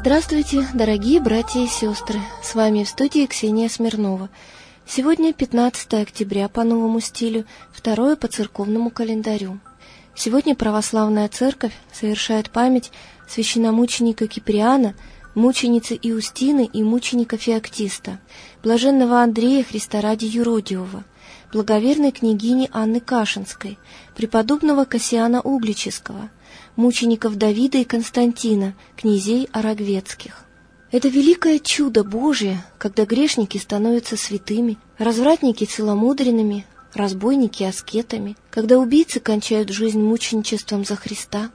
Здравствуйте, дорогие братья и сестры! С вами в студии Ксения Смирнова. Сегодня 15 октября по новому стилю, 2 по церковному календарю. Сегодня православная церковь совершает память священномученика Киприана, мученицы Иустины и мученика Феоктиста, блаженного Андрея Христа ради Юродивого, благоверной княгини Анны Кашинской, преподобного Кассиана Угличского, мучеников Давида и Константина, князей Арагвецких. Это великое чудо Божие, когда грешники становятся святыми, развратники целомудренными, разбойники аскетами, когда убийцы кончают жизнь мученичеством за Христа.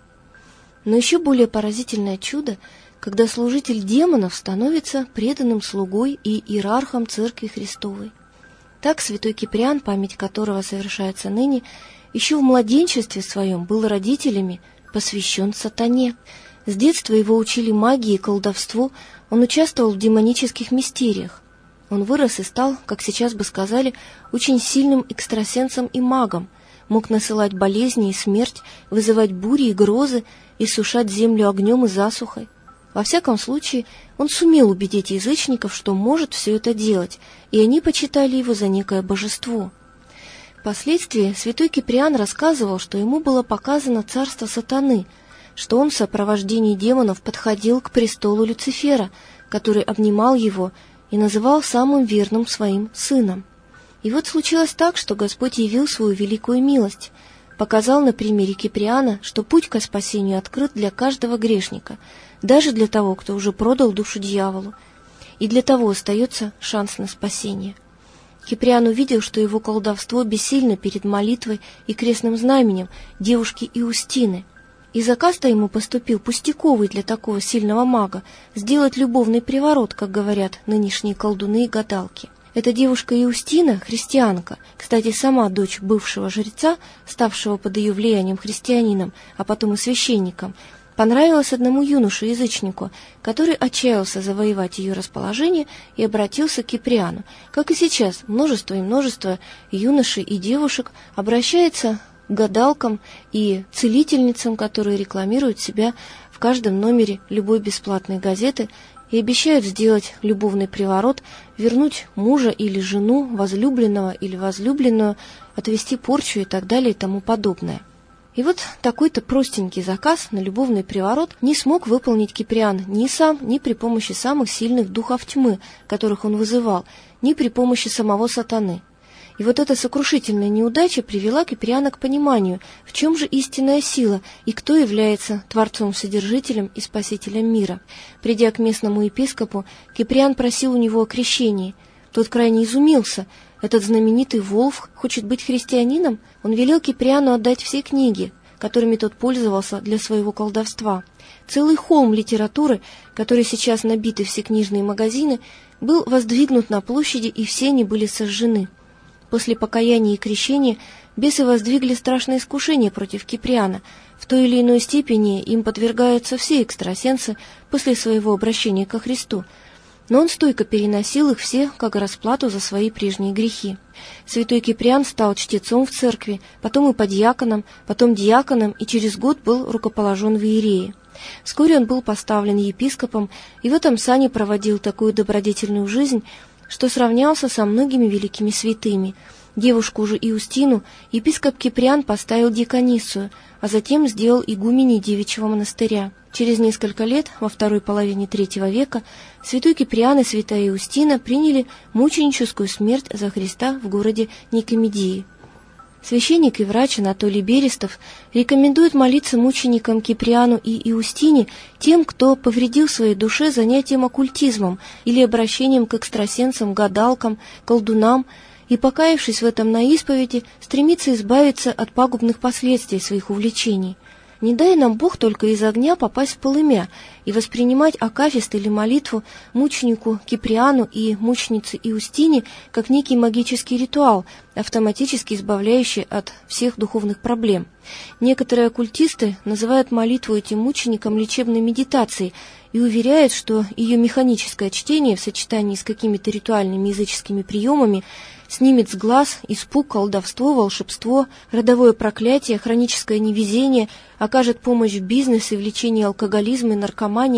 Но еще более поразительное чудо, когда служитель демонов становится преданным слугой и иерархом Церкви Христовой. Так святой Киприан, память которого совершается ныне, еще в младенчестве своем был родителями посвящен сатане. С детства его учили магии и колдовству, он участвовал в демонических мистериях. Он вырос и стал, как сейчас бы сказали, очень сильным экстрасенсом и магом, мог насылать болезни и смерть, вызывать бури и грозы, иссушать землю огнем и засухой. Во всяком случае, он сумел убедить язычников, что может все это делать, и они почитали его за некое божество. Впоследствии святой Киприан рассказывал, что ему было показано царство сатаны, что он в сопровождении демонов подходил к престолу Люцифера, который обнимал его и называл самым верным своим сыном. И вот случилось так, что Господь явил свою великую милость, показал на примере Киприана, что путь ко спасению открыт для каждого грешника, даже для того, кто уже продал душу дьяволу, и для того остается шанс на спасение. Киприан увидел, что его колдовство бессильно перед молитвой и крестным знаменем девушки Иустины, и заказ-то ему поступил пустяковый для такого сильного мага — сделать любовный приворот, как говорят нынешние колдуны и гадалки. Эта девушка Иустина — христианка, кстати, сама дочь бывшего жреца, ставшего под ее влиянием христианином, а потом и священником, понравилась одному юноше-язычнику, который отчаялся завоевать ее расположение и обратился к Киприану. Как и сейчас, множество и множество юношей и девушек обращается к гадалкам и целительницам, которые рекламируют себя в каждом номере любой бесплатной газеты и обещают сделать любовный приворот, вернуть мужа или жену, возлюбленного или возлюбленную, отвести порчу и так далее и тому подобное. И вот такой-то простенький заказ на любовный приворот не смог выполнить Киприан ни сам, ни при помощи самых сильных духов тьмы, которых он вызывал, ни при помощи самого сатаны. И вот эта сокрушительная неудача привела Киприана к пониманию, в чем же истинная сила и кто является Творцом-Содержителем и Спасителем мира. Придя к местному епископу, Киприан просил у него о крещении. Тот крайне изумился. Этот знаменитый Волф хочет быть христианином? Он велел Киприану отдать все книги, которыми тот пользовался для своего колдовства. Целый холм литературы, который сейчас набиты все книжные магазины, был воздвигнут на площади, и все они были сожжены. После покаяния и крещения бесы воздвигли страшное искушение против Киприана. В той или иной степени им подвергаются все экстрасенсы после своего обращения ко Христу. Но он стойко переносил их все как расплату за свои прежние грехи. Святой Киприан стал чтецом в церкви, потом иподьяконом, потом диаконом и через год был рукоположен в иереи. Вскоре он был поставлен епископом и в этом сане проводил такую добродетельную жизнь, что сравнялся со многими великими святыми. Девушку же Иустину епископ Киприан поставил диаконissою, а затем сделал игуменей девичьего монастыря. Через несколько лет, во второй половине III века, святой Киприан и святая Иустина приняли мученическую смерть за Христа в городе Никомедии. Священник и врач Анатолий Берестов рекомендует молиться мученикам Киприану и Иустине тем, кто повредил своей душе занятием оккультизмом или обращением к экстрасенсам, гадалкам, колдунам, и, покаявшись в этом на исповеди, стремится избавиться от пагубных последствий своих увлечений. Не дай нам Бог только из огня попасть в полымя и воспринимать акафист или молитву мученику Киприану и мученице Иустине как некий магический ритуал, автоматически избавляющий от всех духовных проблем. Некоторые оккультисты называют молитву этим мученикам лечебной медитацией и уверяют, что ее механическое чтение в сочетании с какими-то ритуальными языческими приемами снимет с глаз испуг, колдовство, волшебство, родовое проклятие, хроническое невезение, окажет помощь в бизнесе, в лечении алкоголизма и наркомании,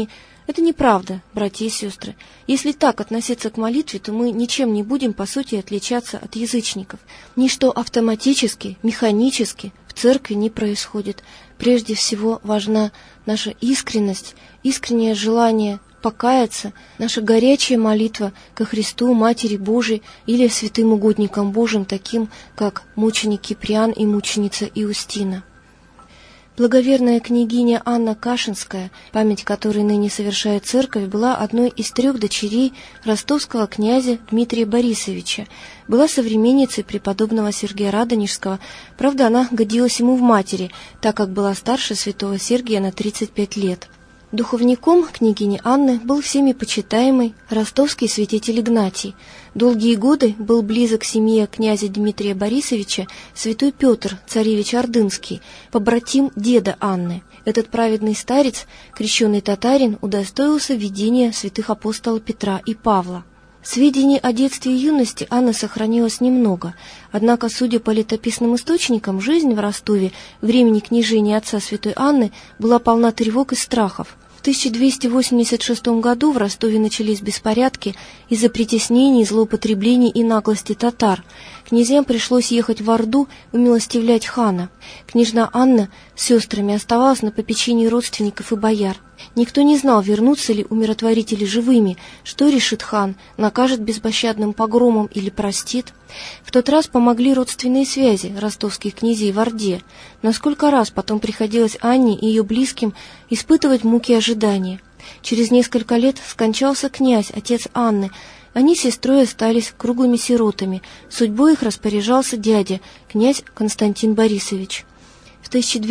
Это неправда, братья и сестры. Если так относиться к молитве, то мы ничем не будем, по сути, отличаться от язычников. Ничто автоматически, механически в церкви не происходит. Прежде всего важна наша искренность, искреннее желание покаяться, наша горячая молитва ко Христу, Матери Божией или святым угодникам Божьим, таким как мученик Киприан и мученица Иустина. Благоверная княгиня Анна Кашинская, память которой ныне совершает церковь, была одной из 3 дочерей ростовского князя Дмитрия Борисовича, была современницей преподобного Сергия Радонежского, правда, она годилась ему в матери, так как была старше святого Сергия на 35 лет. Духовником княгини Анны был всеми почитаемый ростовский святитель Игнатий. Долгие годы был близок к семье князя Дмитрия Борисовича святой Петр, царевич Ордынский, побратим деда Анны. Этот праведный старец, крещеный татарин, удостоился видения святых апостолов Петра и Павла. Сведений о детстве и юности Анны сохранилось немного, однако, судя по летописным источникам, жизнь в Ростове времени княжения отца святой Анны была полна тревог и страхов. В 1286 году в Ростове начались беспорядки из-за притеснений, злоупотреблений и наглости татар. Князьям пришлось ехать в Орду умилостивлять хана. Княжна Анна с сестрами оставалась на попечении родственников и бояр. Никто не знал, вернутся ли умиротворители живыми, что решит хан, накажет беспощадным погромом или простит. В тот раз помогли родственные связи ростовских князей в Орде. Но сколько раз потом приходилось Анне и ее близким испытывать муки ожидания. Через несколько лет скончался князь, отец Анны. Они с сестрой остались круглыми сиротами. Судьбой их распоряжался дядя, князь Константин Борисович. В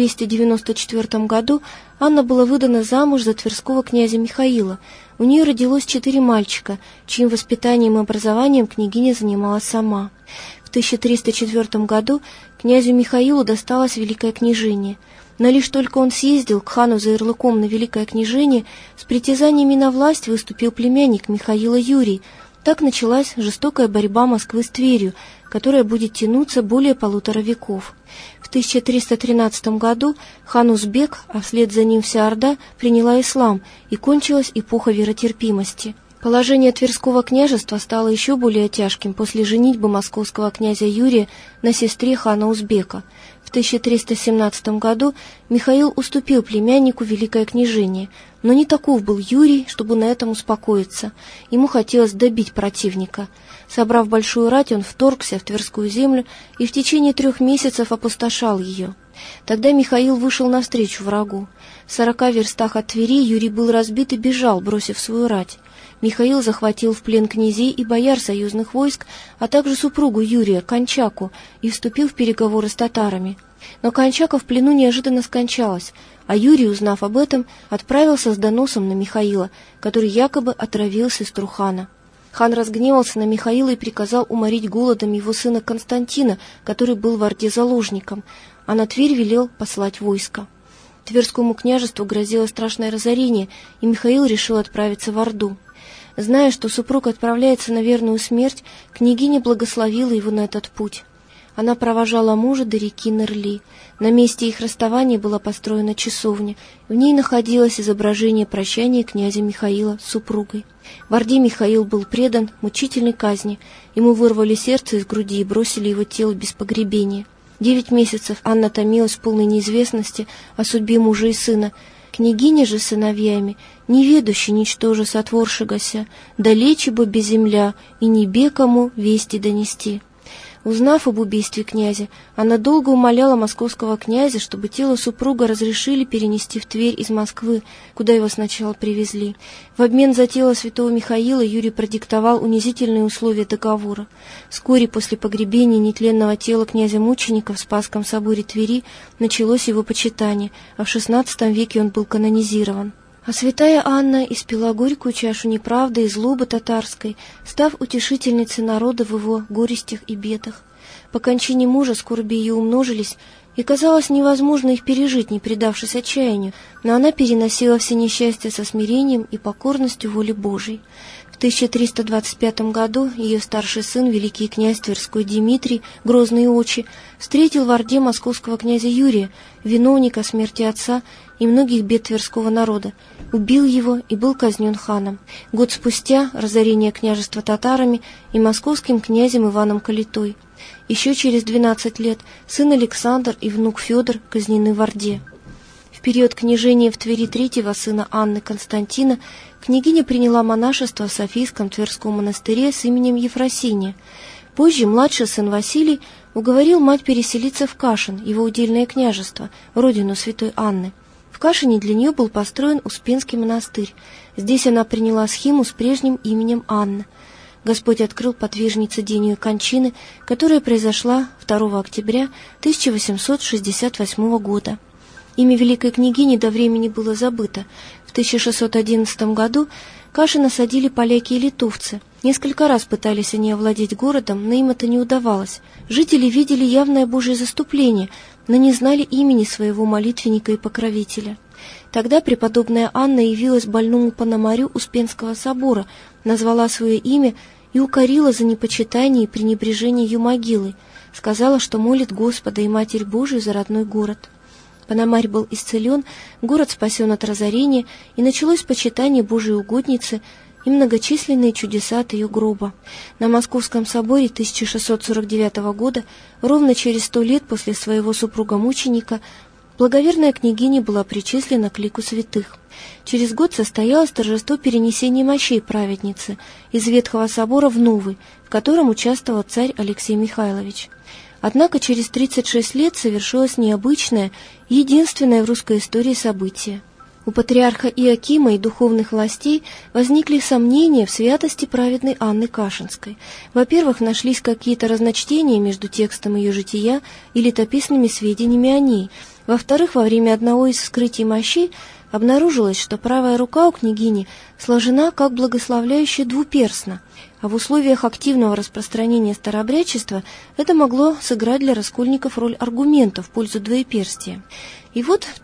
1294 году Анна была выдана замуж за тверского князя Михаила. У нее родилось 4 мальчика, чьим воспитанием и образованием княгиня занималась сама. В 1304 году князю Михаилу досталось великое княжение. Но лишь только он съездил к хану за ярлыком на великое княжение, с притязаниями на власть выступил племянник Михаила Юрий. Так началась жестокая борьба Москвы с Тверью, которая будет тянуться более 1,5 века. В 1313 году хан Узбек, а вслед за ним вся Орда, приняла ислам, и кончилась эпоха веротерпимости. Положение Тверского княжества стало еще более тяжким после женитьбы московского князя Юрия на сестре хана Узбека. В 1317 году Михаил уступил племяннику великое княжение, но не таков был Юрий, чтобы на этом успокоиться. Ему хотелось добить противника. Собрав большую рать, он вторгся в Тверскую землю и в течение 3 месяцев опустошал ее. Тогда Михаил вышел навстречу врагу. В 40 верстах от Твери Юрий был разбит и бежал, бросив свою рать. Михаил захватил в плен князей и бояр союзных войск, а также супругу Юрия, Кончаку, и вступил в переговоры с татарами. Но Кончака в плену неожиданно скончалась, а Юрий, узнав об этом, отправился с доносом на Михаила, который якобы отравил сестру хана. Хан разгневался на Михаила и приказал уморить голодом его сына Константина, который был в Орде заложником, а на Тверь велел послать войско. Тверскому княжеству грозило страшное разорение, и Михаил решил отправиться в Орду. Зная, что супруг отправляется на верную смерть, княгиня благословила его на этот путь. Она провожала мужа до реки Нерли. На месте их расставания была построена часовня. В ней находилось изображение прощания князя Михаила с супругой. В Орде Михаил был предан мучительной казни. Ему вырвали сердце из груди и бросили его тело без погребения. 9 месяцев Анна томилась в полной неизвестности о судьбе мужа и сына. Княгиня же с сыновьями, неведущий ничтоже сотворшегося, далече бы без земля, и небе кому вести донести. Узнав об убийстве князя, она долго умоляла московского князя, чтобы тело супруга разрешили перенести в Тверь из Москвы, куда его сначала привезли. В обмен за тело святого Михаила Юрий продиктовал унизительные условия договора. Вскоре после погребения нетленного тела князя-мученика в Спасском соборе Твери началось его почитание, а в XVI веке он был канонизирован. А святая Анна испила горькую чашу неправды и злобы татарской, став утешительницей народа в его горестях и бедах. По кончине мужа скорби ее умножились, и казалось невозможно их пережить, не предавшись отчаянию, но она переносила все несчастья со смирением и покорностью воле Божией. В 1325 году ее старший сын, великий князь Тверской Дмитрий, грозный очи, встретил в Орде московского князя Юрия, виновника смерти отца и многих бед Тверского народа, убил его и был казнен ханом. Год спустя разорение княжества татарами и московским князем Иваном Калитой. Еще через 12 лет сын Александр и внук Федор казнены в Орде. В период княжения в Твери третьего сына Анны Константина княгиня приняла монашество в Софийском Тверском монастыре с именем Ефросиния. Позже младший сын Василий уговорил мать переселиться в Кашин, его удельное княжество, родину святой Анны. В Кашине для нее был построен Успенский монастырь. Здесь она приняла схиму с прежним именем Анна. Господь открыл подвижнице день ее кончины, которая произошла 2 октября 1868 года. Имя великой княгини до времени было забыто. В 1611 году Кашин осадили поляки и литовцы. Несколько раз пытались они овладеть городом, но им это не удавалось. Жители видели явное Божье заступление, но не знали имени своего молитвенника и покровителя. Тогда преподобная Анна явилась больному Пономарю Успенского собора, назвала свое имя и укорила за непочитание и пренебрежение ее могилы. Сказала, что молит Господа и Матерь Божию за родной город. Пономарь был исцелен, город спасен от разорения, и началось почитание Божией угодницы и многочисленные чудеса от ее гроба. На Московском соборе 1649 года, ровно через 100 лет после своего супруга-мученика, благоверная княгиня была причислена к лику святых. Через год состоялось торжество перенесения мощей праведницы из Ветхого собора в Новый, в котором участвовал царь Алексей Михайлович. Однако через 36 лет совершилось необычное, единственное в русской истории событие. У патриарха Иоакима и духовных властей возникли сомнения в святости праведной Анны Кашинской. Во-первых, нашлись какие-то разночтения между текстом ее жития и летописными сведениями о ней. Во-вторых, во время одного из вскрытий мощей обнаружилось, что правая рука у княгини сложена как благословляющая двуперстно, а в условиях активного распространения старообрядчества это могло сыграть для раскольников роль аргумента в пользу двоеперстия. И вот в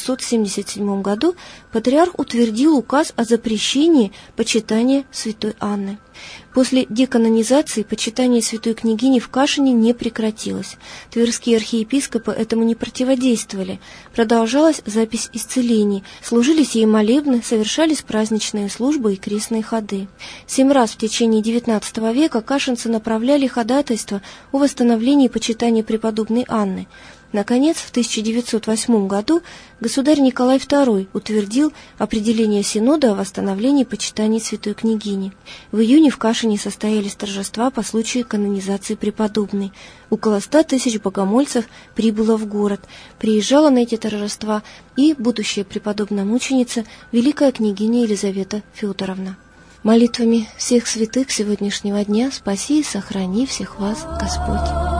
1677 году патриарх утвердил указ о запрещении почитания святой Анны. После деканонизации почитание святой княгини в Кашине не прекратилось. Тверские архиепископы этому не противодействовали. Продолжалась запись исцелений, служились ей молебны, совершались праздничные службы и крестные ходы. 7 раз в течение XIX века кашинцы направляли ходатайство о восстановлении почитания преподобной Анны. Наконец, в 1908 году государь Николай II утвердил определение Синода о восстановлении почитания святой княгини. В июне в Кашине состоялись торжества по случаю канонизации преподобной. Около 100 тысяч богомольцев прибыло в город. Приезжала на эти торжества и будущая преподобная мученица, великая княгиня Елизавета Федоровна. Молитвами всех святых сегодняшнего дня спаси и сохрани всех вас, Господь.